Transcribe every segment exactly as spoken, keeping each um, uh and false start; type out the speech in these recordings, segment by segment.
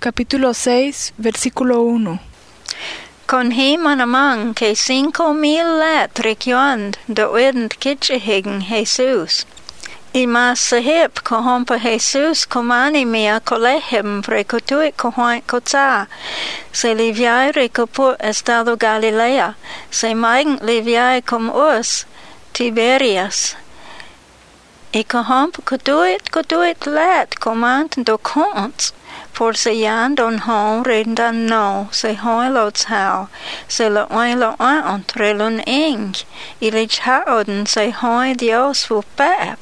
Capítulo seis, versículo uno. Con he manamang que cinco mil let requiond de uend kitchehigen Jesus. Y mas sahip kohompa Jesus komani mia kolehem prekotuit kohoint kota. Se liviai rekoput estado Galilea. Se maing liviai com us Tiberias. Y kohompa kotuit kotuit let komant do kont. For se yan don hon rendan no, se hoi lo tau, se lo oin lo oin entre lun ing, y le chaoden se hoi Dios fu pep.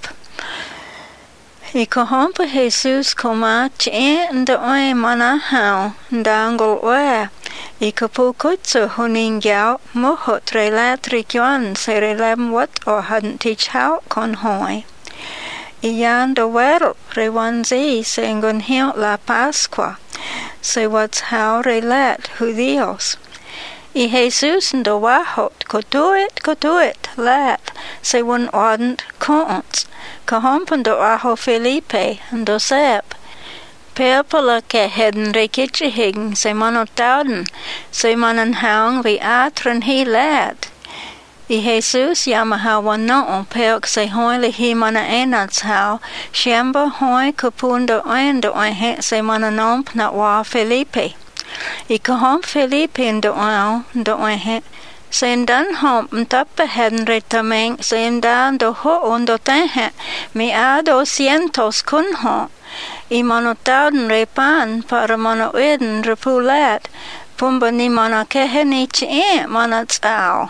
Y kohompa Jesus koma chien de oin mana hau, dangol oe, y kapu kutsu hunin gyao, muhut relat rikyon se relem wat o hadn ti chao kon hoi. Iyan do werel rewanzi se ngun hiu la Pascua, se wats hau relet judíos. Y Jesus do wahot kotuit kotuit let se wun odent kont, kahompen do aho Felipe do sep. Perpala ke heden rekitchehigen se manotauden, se manan haung vi atren hi let. Y Jesus yamaha wano peok se hoi li hi mana enats hau, shiamba hoi kapundo oendo oinhe se mana nomp na wa Felipe. Y kahom Felipe ndo oau ndo oinhe, se ndan homp mtappe heden retameng se ndan do ho ondo tenhe, mi ado cientos kun ho. Y manotauden repan para mana ueden repulet, pumba ni mana kehe ni chie mana tsao.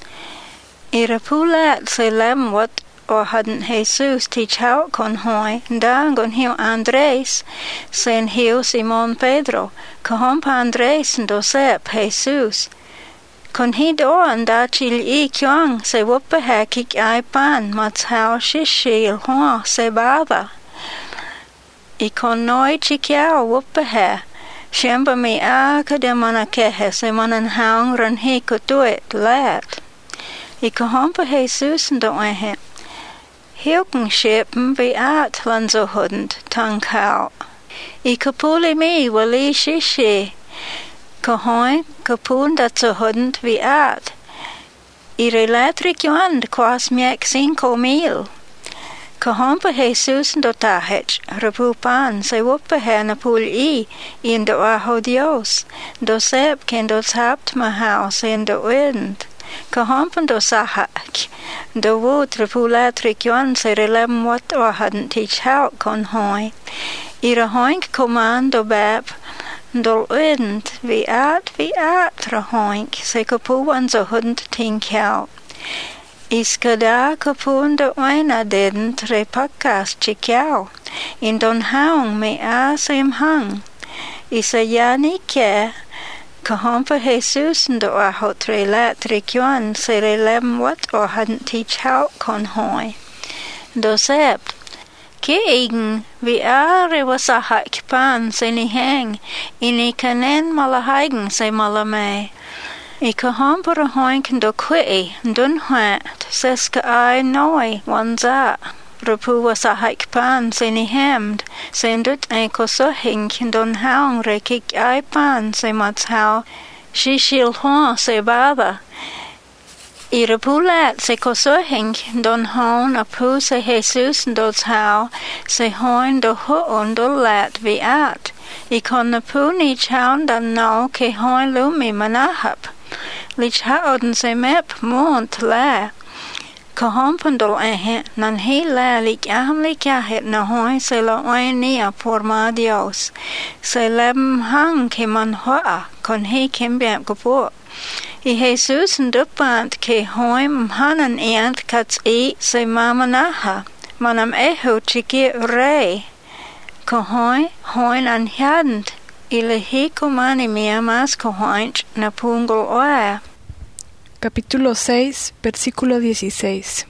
Y repulet se lem wat o hadden Jesus ti chao kon hoi, dangon hiu Andres, sen hiu Simon Pedro, kahompa Andres do sep Jesus. Kon hi do anda chil i kyong se wuppe hekik ai pan, mats hao shishil hoa se bava. Y kon noi chikiao wuppe he, shemba mi aka de mana kehe se manan haung ran hi kutuit let. Y kahompa Jesus ndo oinhe. Hilken shippen vi at lanzo hudent tang kao. Y kapuli mi wali shishi. Kahoin kapun dat zo hudent vi at. Y relatrik yuand kwas miek cinco mil. Kahompa Jesus ndo tahech. Repupan se wuppe he na pul i. In do aho Dios. Do sep ken do tapt ma house in do wind. Kahompen do sahak, do wood repulat rikyon se relem wat o hadden ti chao kon hoi. Ira hoink koman do bab, dol wind, vi at, vi at ra hoink, se kapuan zo hund ting kjao. Iskada kapun do oina dedent repakas chikjao, in don haung me a sem hang. Isa yani ke, kahompa Jesus ndo aho trelat rikyon se relem wat o hadden ti chao kon hoi. Do sept, ke egen vi are wasahak pan se ni heng, ini kanen malahaigen se malame. I kahompa rahoink do kui, dun huat, seska ai noi wanza. Rapu wasahak pan se ni hemd, se ndut ein kosohink don haung rekik ai pan se mats hau, shishil hoa se bava. I rapulat se kosohink don hon apu se Jesus dots hau, se hoin do hoon do lat vi at. I kon napu ni chaun dan no ke hoin lumi manahap. Lich haoden se mep mont la. Kahompendol ehe nan he la lik aham lik ahet na hoi se lo oin nia por ma Dios. Se lem hang ke man hoa kon he kimbiam kapo. I Jesus ndupant ke hoi mhanan eant kats i se mamanaha. Manam ehu chiki rei. Kahoi hoin an hjadent. Ile he komani mia mas kahoinch na pungol oa. Capítulo seis, versículo dieciséis.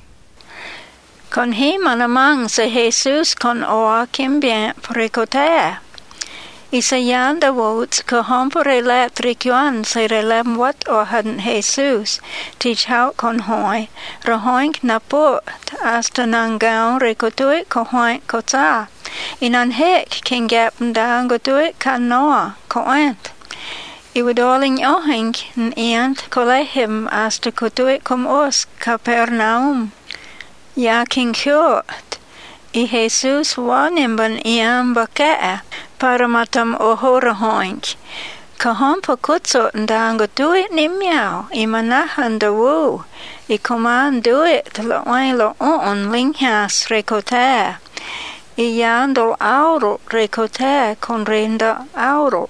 Con he manamang se Jesus con oa kimbien precotea. Isayan da wots ka hompere let rikjuan se relem wat o hadden Jesus, tich hout kon hoi, rehoink na pot, asta nangaun rekotuit ko hoink ko ta. In an hek ken gapen daan gotuit kan noa, ko ent. Iwadoling ohink n ent kolehim asta kotuit kom os Kapernaum. Ja ken kjort. I Jesus wanimban iam bakea, paramatam ohora hoink. Ka hompa kutso ndaan gotuit nimjau, I manahan da wu. I koman duit lo oin lo on linghas rekotea. I jandol auro rekotea kon renda auro.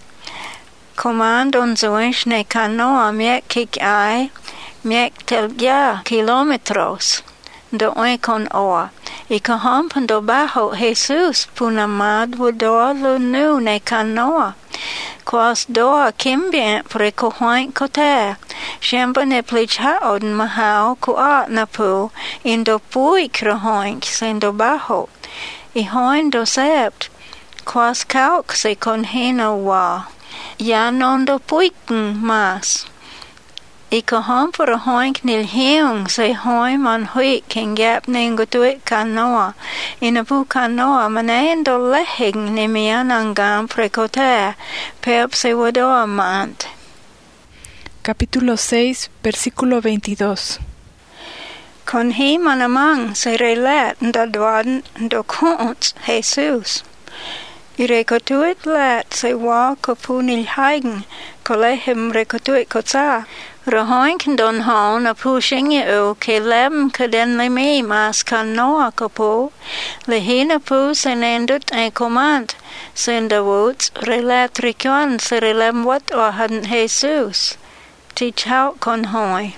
Komandon zoish ne kanoa mek kik ai, mek tel ja kilometros. Do oin kon oa. I ka hampan do baho Jesus punamad wudoa lu nu ne kanoa. Quas doa kimbien preko hoink kotea. Shemba ne plich haoden mahao kuat na pu, in do pui kra hoink sen do baho. I hoin do sept, quas kauk se kon hena wa. Ja non do puiken mas. I ka hampura hoink nil heung se hoi man hui ken gap nengo tuit kanoa. Ina pu kanoa manaen do lehing ni mianangam prekotea, pep se wadoa mant. Capítulo seis, versículo veintidós. Con he manamang se relat da doan do kont Jesus. I rekotuit lat se wa ko punil hagen, kolehim rekotuit kota. Rehoink don haun a pu shinge u ke lem kaden le me mas kan noa ko pu. Le hina pu se nendut e command. Sen da woods relat rikwan se relem wat o hadden Jesus. Tich hout kon hoi.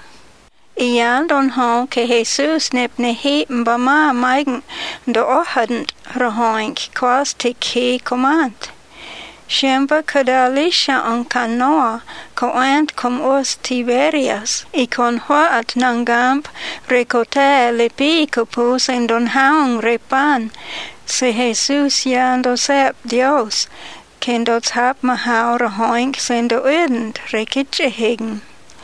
Ian don hon ke Jesus nep ne he mbama maigen do o hadden rehoink kwas tik he command. Shemba kadalisha an kanoa, ko ant kom os Tiberias, I kon hoat nangamp rekote lepi ko pus en don haung repan, se Jesus yando sep Dios, ken do tap mahau rehoink sen do udend rekitje hegen.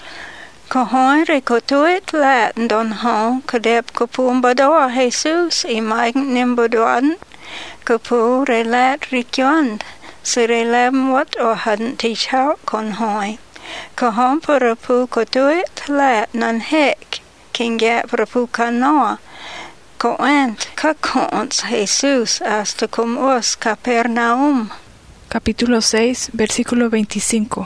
Ko hoin rekotuit lat don hon kadep ko pumbadoa Jesus I maigen nimbodoan, ko pu relat rikjond, se relem wat o hadden tich hout kon hoi. Ka hompura pu kotuit lat nan hek, ken gapra pu kanoa. Ko ent ka kons Jesus hasta kom os Kapernaum. Capítulo seis, versículo veinticinco.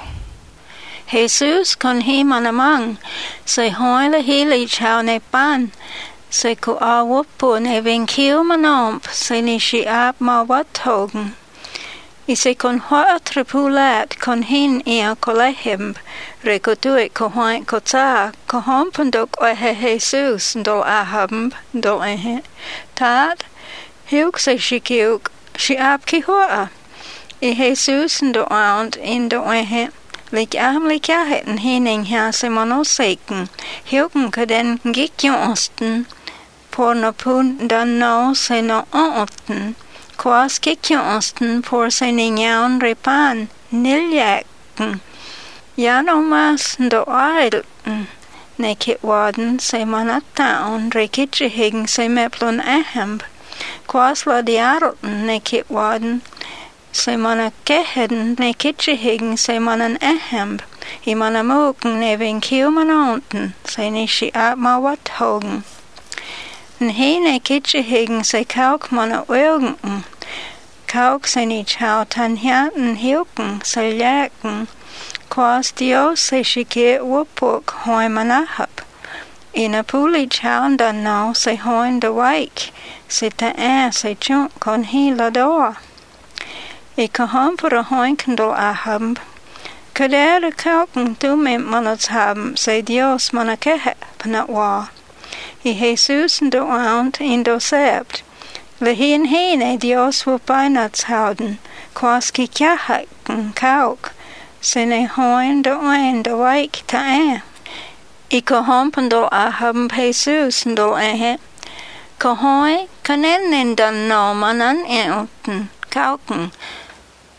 Jesus kon he manamang, se hoile hili chau ne pan, se ko awupu ne vinkiu manomp, se ni shi ap ma wat hogen. I se kon hoa tripulat kon hin ia kolehim, rekotuit ko hoin ko ta, ko hompendok ohe Jesus do ahabm do ehe. Tat, hiuk se shikiuk, shi ap ki hoa. I Jesus do aund in do ehe. Lik am lik jahet hining ha se monoseken, hiuken kaden gikjonsten, por no pun dan no se no onten. Quas kikjonsten por se ninjaun repan, niljaken. Ja no mas do ailten, ne kit waden se manataun, rekitje higen se meplon ahemb. Quas la diarten ne kit waden, se mana keheden ne kitje higen se manan ahemb. I mana moken ne vinkiu manonten, se nishi ap ma wat hogen. En he ne kitje higen se kauk mana ogen. Kauk se ni chau tan hiaten hiuken se ljaken. Quas Dios se shike wupuk hoi manahap. Ina puli chau dan no se hoin de waik, se ta a se chunk kon he la doa. I ka hampura hoinken do ahabm. Kadere kauken tu me manats habm, se Dios mana kehe panat wa. I Jesus do aunt in do sept. Le hin hene Dios wupinats houden, quas ki kjahaken kauk, se ne hoin do oin do waik ta a. I ka hampen do ahabm Jesus do ehe. Ka hoi kanennen dan no manan euten kauken.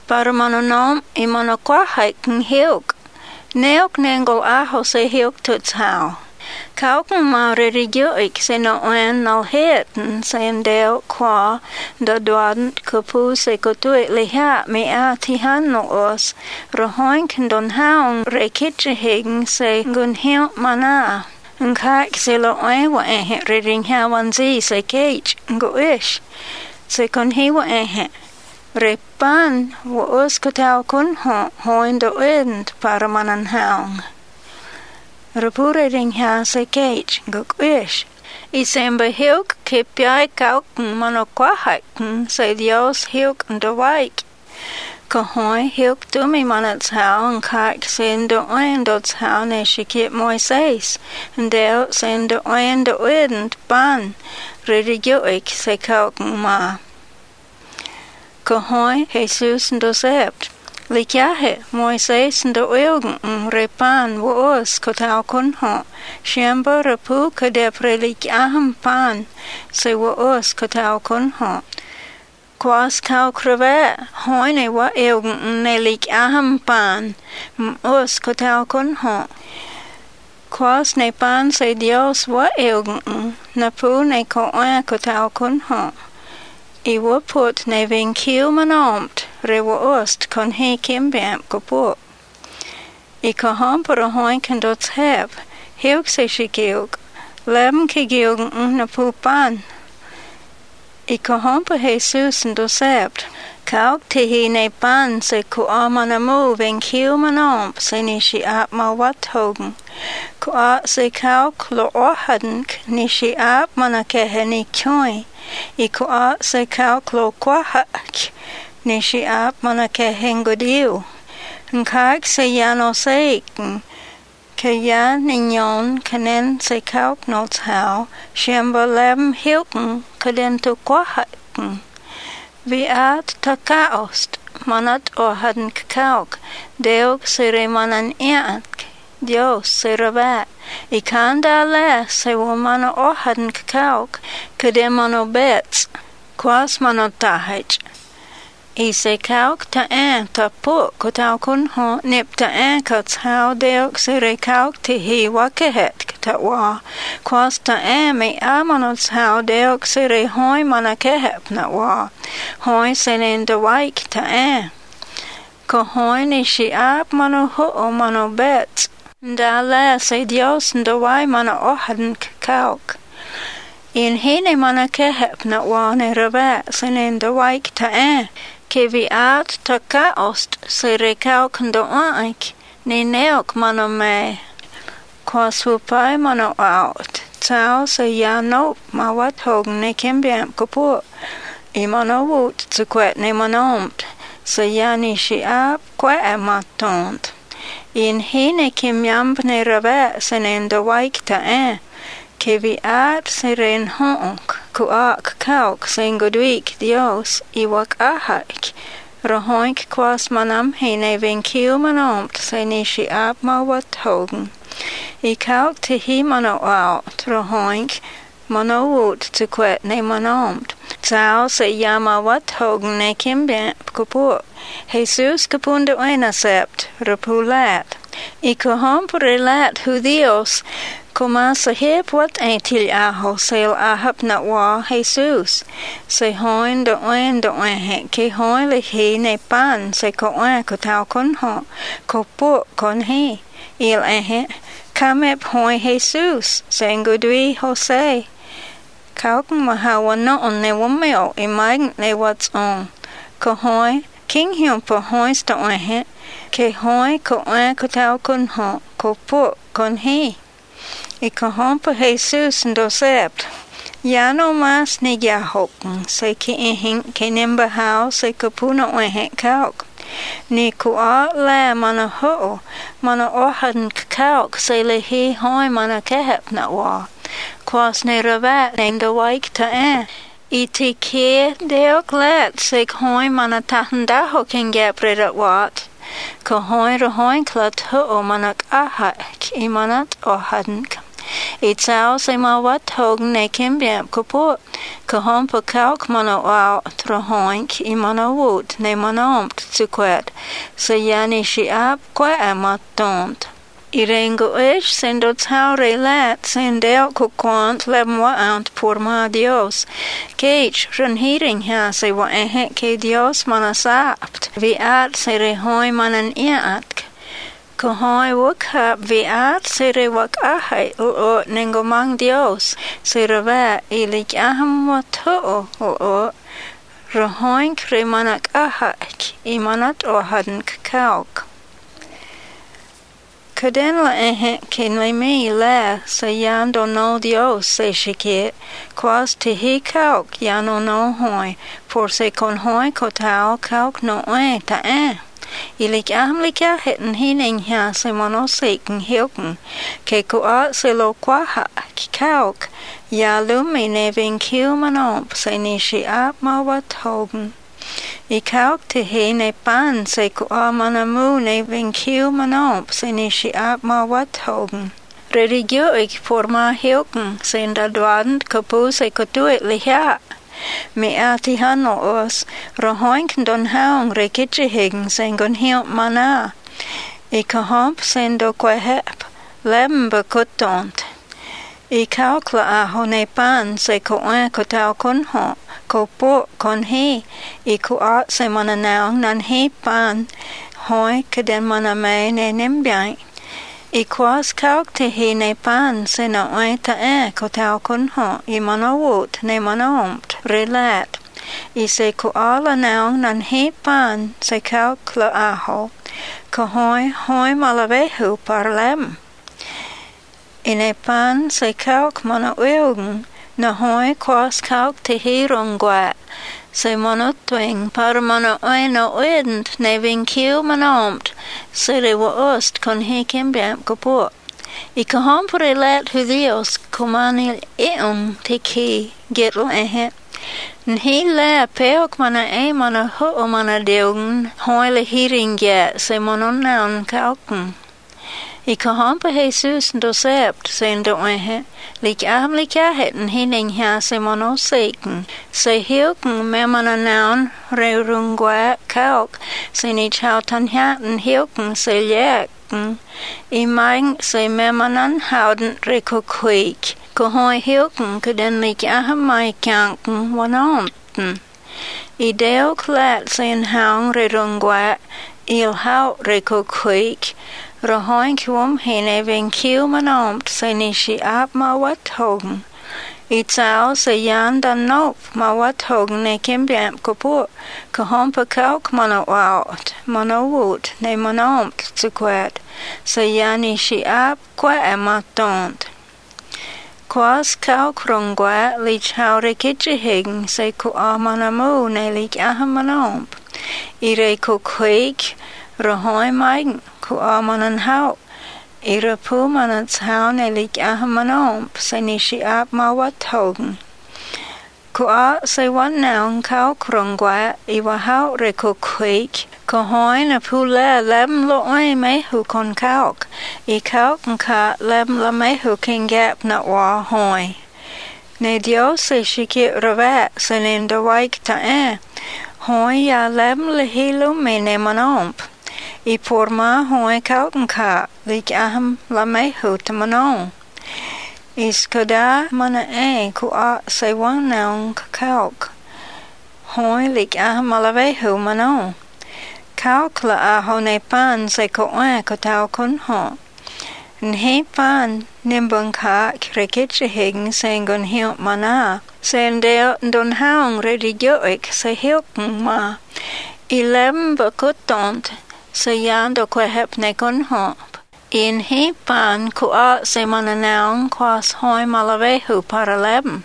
para mana nom I mana kwahai keng hiuk. Neok nengol aho se hiuk tuts hao. Kauken ma religioik se no oen nal heten se en deo qua da doan kapu se kotuik liha me a tihan no os rohoin kendon haung re kitchehing se gun hiuk mana. Een kijk ze lo oen wa ehe re ring ha wanzi se keich ngo ish. Se kon hi wa ehe. Re pan wa os kotau kun ho hoin do end para manan haung. Repure ring ha se keich guk ish. I sembe hiuk ke piai kaukun mano kwahaiken se Dios hiuk ndo waik. Ko hoi hiuk tumi manats hau en kijk sendo oendots hau ne shikit Moises. Ndeo sendo oendo end ban religioik se kaukun ma. Ko hoi Jesus ndo sept. Likjahe Moises ndo ogen repan woos kotau kunho. Shemba repu kadepre likjaham pan se woos kotau kunho. Quas kau kreve hoine wa eugen ne likjaham pan os kotau kunho. Quas ne pan se Dios wa eugen na pu ne ko oa kotau kunho. I wa put ne vin kiu manomt re wa ost kon he kimbam kapu. I ka hampere hoin kan dots heb, heuk se shikiuk, lem ke giuk na pu pan. I ka hamper Jesus en dosept, kauk te hi ne pan se ku amana mu vin kiu manomt se ni shi ap ma wat hogen. Ku a se kauk lo ohadenk ni shi ap mana kehe ni kjoi. I ko a se kau klo kwahak ni shi ap mana ke hengodiu. Nkak se yano seiken ke ya ninyon kanen se kau knots hau shemba lem hilken kaden tu kwahaken. Vi at takaost manat ohaden kauk deog sere manan eank. Dios se rabat. I kanda le se wo mano ohaden kauk kade mano bets quas mano tahaj. I se kauk ta en ta pu kotau kun ho nip ta en kots hau deok se re kauk te hi wakahet ta wa quas ta en me amanos hau deok se re hoi mana kehep na wa hoi se nen de waik ta en. Ko hoi ni shi ap mano ho o mano bets. Da le se Dios ndo wai mana ohaden kauk. In hene mana kehep na wane rebe se ndo waik ta en. Ke vi at ta kaost se re kauk ndo aik. Ni neok mana me. Kwa supai mana out. Tau se ya nop ma wat hogen ne kimbiam kapur. I mana wut zu kwet ne manomt. Se ya ni shi ap kwe e matont. In hene kim jamb ne rave se ndo waik ta en. Ke vi at se ren honk ku ak kauk se ngodwik Dios I wak ahak. Rohoink quas manam hene vin kiu manomt se ni shi ap ma wat hogen. I kauk te hi mano out rohoink mano wut te kwet ne manomt. Tau se yama wat hogen ne kimbam kapur. Jesus kapunda oena sept repulat. I kahampure lat hu Dios komasa hep wat eintil aho sel ahap na wa Jesus. Se hoin de oen de oen ke hoin le he ne pan se ko oen ko tau kon ho ko pu kon he. Il ehe kamep hoin Jesus se ngudui Jose. Kaukun mahawa no on ne womeo I maign ne what's on. Ko hoin King hium po hoins ta oen ke hoin ko oen ko tau kun ho ko pu kon he. I ko hompa Jesus ndo sept. Ya no mas ni ya hoken se ki ehin ke nimba hao se ko puna oen kauk. Ni ku a le mana ho mana ohaden kauk se le he hoin mana kehep na wa. Quas ne ravat ne ndo waik ta en. I te ke deok let se hoin mana tahanda ho ken gepre dat wat. Ko hoin ro hoin klat ho o manak ahak I manat ohaden. I tau se ma wat hogen ne kimbiam kapot. Ka hompa kauk mana wau trahoink I mana woot ne mana ompt zukwet. Se yani shi ab kwa amat dont. I rengo ish sendo tau re lat sendeo kukwant lem wa ant por ma Dios. Keich ren hiring ha se wa ehe ke Dios mana sapt. Vi at se re hoi manan iatk. Ko hoi wak vi at se re wak ahai o o nengo mang Dios. Se re va I lik aham wa to o o. Re hoink re manak ahak I manat o hadn kauk. Kaden la ehe ken le me la se yan do no Dios se shike quas te he kauk yan o no hoi por se kon hoi ko tau kauk no e ta e I lik aham lik a hitten hining ha se mono seken hilken ke ko a se lo qua ha ki kauk ya lumi ne vin kiu manomp se ni shi ap ma wat hogen I kauk te he ne pan se ko a manamu ne vin kiu manomp se ni shi ap ma wat hogen. Redigio ik por ma hilken se inda dwadend kapu se ko tuit liha. Me ati hano os rohoink don haung re kitchehegen se ngon hilt mana. I ka homp se ndo kwa hep lem bekutont. I kauk la aho ne pan se ko oe ko tau kon ho. Ko po kon he I ko at se mana naung nan he pan hoi kaden mana me ne nimbiang I kwas kauk te he ne pan se na oe ta e ko tau kon ho I mana wot ne mana ompt relat I se ko ala naung nan he pan se kauk la aho ko hoi hoi malavehu par lem I ne pan se kauk mana uilgen na hoi kwas kauk te he rongwa se monotwing par mana oe no oedent ne vin kiu manomt se re wa ost kon he kimbiam kapo I ka hompore let hu Dios kumani eum te ki getl ehe n he le peok mana e mana ho o mana deugen hoi le hiring get se monon naun kauken I ka hompa Jesus ndo sept se ndo ehe lik aham lik ahet n hining ha se mono seken se hilken me mana naun re rungwa kauk se ni chau tan haten hilken se leken I maing se me manan hauden re ko kwik ko hoi hilken kaden lik aham mai kanken wanonten I deo klat se en haung re rungwa il hau re ko kwik Rohoink wom hene vin kiu manompt se ni shi ap ma wat hogen. I tau se yan dan nop ma wat hogen ne kimbiam kapo ka hompa kauk mana waut mana woot ne manompt zukwet se yani shi ap kwa ema dont. Kwas kauk rongwa li chau re kitchehegen se ku a manamu ne lik aham manomp. I re ko kwik Rohoi maing ku a manan hau. I rapu manan hau ne lik aham manomp se ni shi ap ma wat hogen. Ku a se wan naung kau krongwa I wa hau re ko kwik. Ko hoi na pu le lem lo oi mehu kon kauk. I kauk nka lem la mehu king gap na wa hoi. Ne Dios se shiki ravat se linda waik ta e. Hoi ya lem le hilu me ne manomp. I por ma hoi kauken ka lik aham la mehu te manon. I skoda mana e ku a se wan naung kauk. Hoi lik aham la vehu manon. Kauk la aho ne pan se ko oe ko tau kun ho. Nhe pan nimbun ka krikitchehing se ngun hilt mana. Se ndeo ndon haung redigioik se hilken ma. I lem bakutont. Se yando kwe hep ne kun hop. In he pan ku a se mana naung kwas hoi malavehu para lem.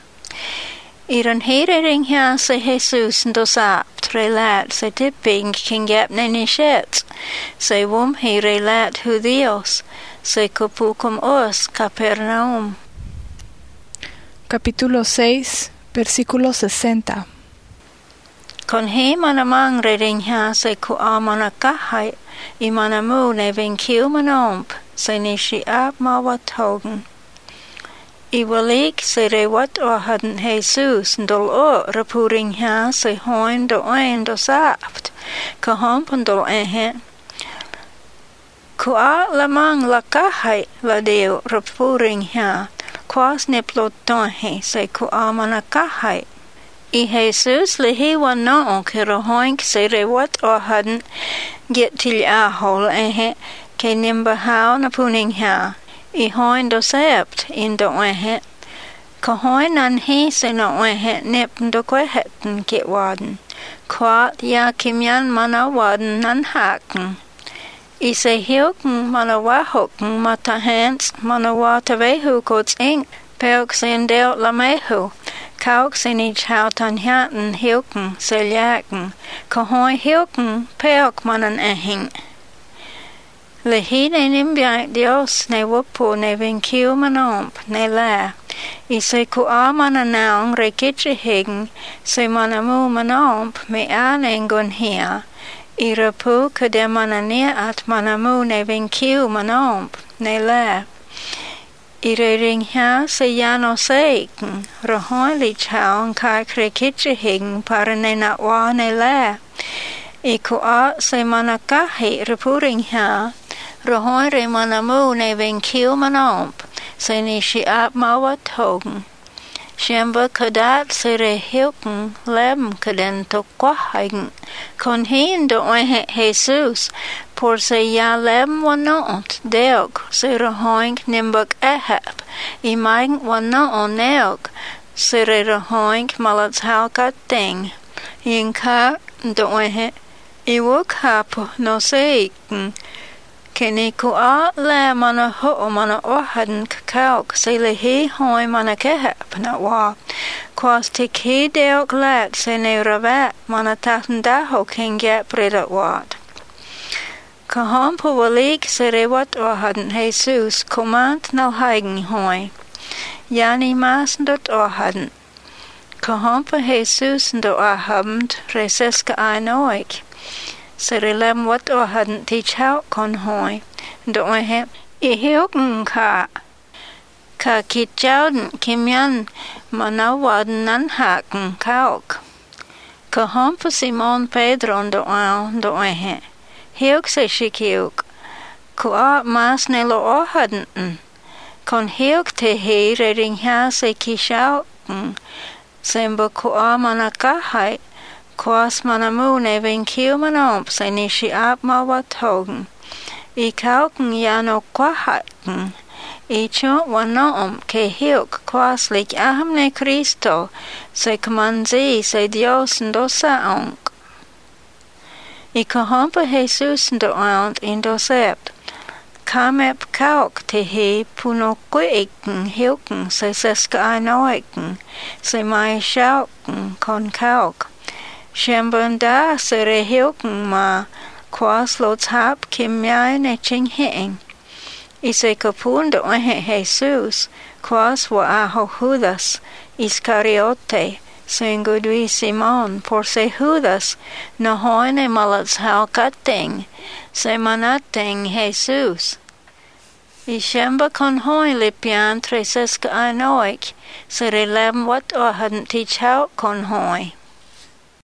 Iran heriring ha se Jesus ndo sapt relat se tipping king gap ne nishet. Se wum he relat hu Dios. Se kupukum os Capernaum. Capítulo seis, versículo sesenta. Kon he manamang reding ha se ku a mana kahai I manamu ne vin kiu manomp se ni shi ap ma wat hogen. I walik se re wat o hadden Jesus dol o repuring ha se hoin do ein do saft. Ka hompen dol ehe. Kua lamang la kahai la deo repuring ha. Quas ne plotonhe se kua mana kahai. I Jesus le he wan no ke rohoink se re wat o hadden get til a hol ehe ke nimba hao na puning ha. I hoin do sept in do ehe. Ka hoin an he se no ehe nip do kwehetten get waden. Quat ya kimyan mana waden nan haken. I se hilken mana wahoken mata hens mana wata vehu kots ink. Pelk sen deelt la mehu. Kauk sen ich hout an haten hilken se ljaken. Ka hoin hilken pelk manan ehing. Le hi ne nimbiak Dios ne wupu ne vinkiu manomp ne la. I se ku a mana naung re kitche higen se mana mu manomp me a nengun hia. I rapu kade mana nia at mana mu ne vinkiu manomp ne la. I re ring ha se jano seiken rohoin li chaun kai kre kitche higen para ne na wa ne la. I ku a se mana kahi repuring ha. Rohoin re mana mu ne vinkiu manomp, se ni shi ap mawa togen. Shemba kadat se re hilken lem kaden to kwahigen. Kon hin do ohe Jesus, por se ya lem wanont deog, se rohoin nimbuk ehep, I maing wanon neog, se re rohoin malats halkat ting. Yinka do ohe, I wuk hapu no seiken, Keni ku a le mana ho mana ohaden kakauk se le he hoi mana kehep na wa. Quas te ke deok let se ne ravat mana taten daho ken get bredat wat. Ka hompo walik se re wat ohaden Jesus command nal heigen hoi. Yani masen dot ohaden. Ka hompo Jesus do ahabend reseska ainoik. Se relem wat o hadden teach hout kon hoi. Do ohe I hilken ka. Ka kit jouden kimyan mana waden nan haken kauk. Ka hompa Simon Pedro do au do ohe. Hilk se shikiuk. Ku a mas ne lo o hadden. Kon hilk te he reding ha se kishauken. Semba ku a mana kahai. Quas mana mu ne vinkiu manomp se ni shi ap ma wat hogen. I kauken ja no kwahaken. I chont wanom ke hilk quas lik aham ne Cristo se kamanzi se Dios do saonk. I kahompa Jesus do aunt in do sept. Kamep kauk te he puno kuiken hilken se seska ainoiken se mai shauken kon kauk. Shembunda se re hilken ma quas lo tap kim yai ne ching hing. I se kapunda ohe Jesus quas wa aho Judas Iscariote singudui Simon por se Judas no hoine malats halkating se manating Jesus. I shemba kon hoi lipian treseska ainoik se re lem wat o hadden teach out kon hoi.